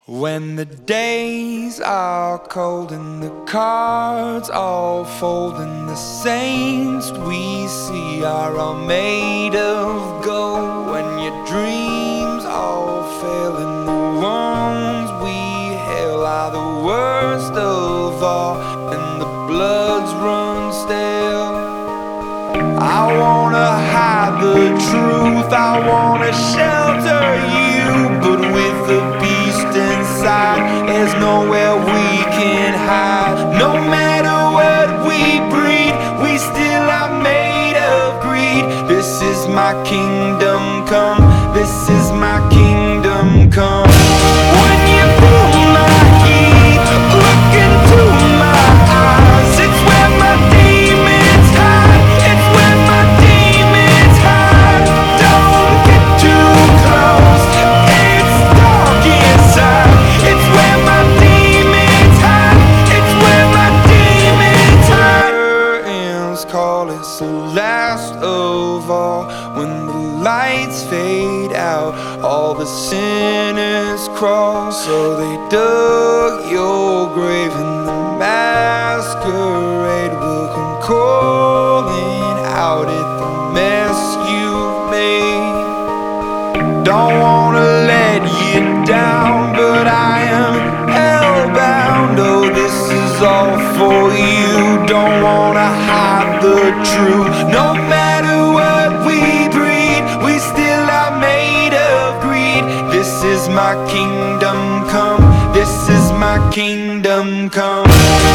When the days are cold and the cards all fold and the saints we see are all made of gold, when your dreams all fail and the ones we hail are the worst of all and the bloods run stale, I wanna hide the truth, I wanna shelter you, but with the beast inside, there's nowhere we can hide. No matter what we breed, we still are made of greed. This is my kingdom come, this is my kingdom come. When you pull my key, look into my eyes, it's where my demons hide, it's where my demons hide. Don't get too close, it's dark inside, it's where my demons hide, it's where my demons hide. Curtains call, it's the last of all. When the lights fade out, all the sinners crawl. So they dug your grave and the masquerade will come calling out at the mess you've made. Don't wanna let you down, but I am hellbound. Oh, this is all for you. Don't wanna hide the truth. No matter what we breed, we still are made of greed. This is my kingdom come, this is my kingdom come.